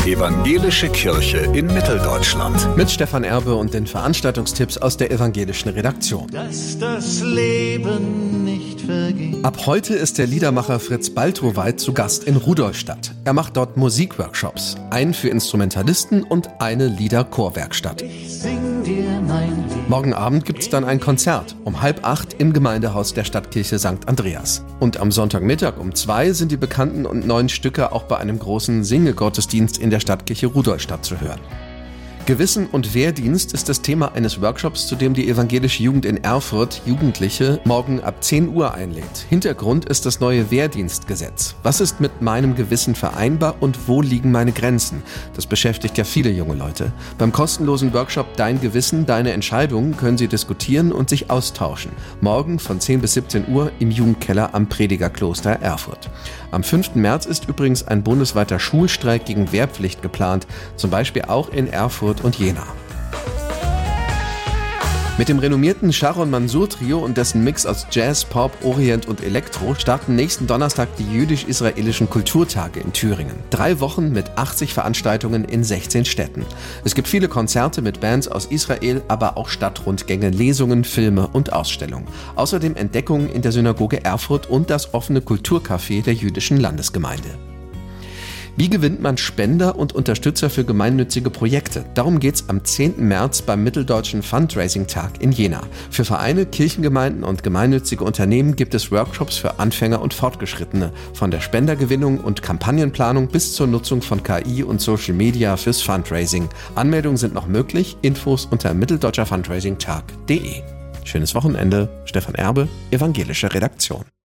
Evangelische Kirche in Mitteldeutschland. Mit Stefan Erbe und den Veranstaltungstipps aus der evangelischen Redaktion. Dass das Leben nicht vergeht. Ab heute ist der Liedermacher Fritz Baltroweit zu Gast in Rudolstadt. Er macht dort Musikworkshops, einen für Instrumentalisten und eine Liederchorwerkstatt. Ich sing dir mein Lied. Morgen Abend gibt's dann ein Konzert um 7:30 im Gemeindehaus der Stadtkirche St. Andreas. Und am Sonntagmittag um 2 sind die bekannten und neuen Stücke auch bei einem großen Singegottesdienst in der Stadtkirche Rudolstadt zu hören. Gewissen und Wehrdienst ist das Thema eines Workshops, zu dem die evangelische Jugend in Erfurt Jugendliche morgen ab 10 Uhr einlädt. Hintergrund ist das neue Wehrdienstgesetz. Was ist mit meinem Gewissen vereinbar und wo liegen meine Grenzen? Das beschäftigt ja viele junge Leute. Beim kostenlosen Workshop Dein Gewissen, deine Entscheidungen können Sie diskutieren und sich austauschen. Morgen von 10 bis 17 Uhr im Jugendkeller am Predigerkloster Erfurt. Am 5. März ist übrigens ein bundesweiter Schulstreik gegen Wehrpflicht geplant, zum Beispiel auch in Erfurt und Jena. Mit dem renommierten Sharon Mansour Trio und dessen Mix aus Jazz, Pop, Orient und Elektro starten nächsten Donnerstag die jüdisch-israelischen Kulturtage in Thüringen. 3 Wochen mit 80 Veranstaltungen in 16 Städten. Es gibt viele Konzerte mit Bands aus Israel, aber auch Stadtrundgänge, Lesungen, Filme und Ausstellungen. Außerdem Entdeckungen in der Synagoge Erfurt und das offene Kulturcafé der jüdischen Landesgemeinde. Wie gewinnt man Spender und Unterstützer für gemeinnützige Projekte? Darum geht's am 10. März beim Mitteldeutschen Fundraising-Tag in Jena. Für Vereine, Kirchengemeinden und gemeinnützige Unternehmen gibt es Workshops für Anfänger und Fortgeschrittene. Von der Spendergewinnung und Kampagnenplanung bis zur Nutzung von KI und Social Media fürs Fundraising. Anmeldungen sind noch möglich. Infos unter mitteldeutscherfundraisingtag.de. Schönes Wochenende. Stefan Erbe, Evangelische Redaktion.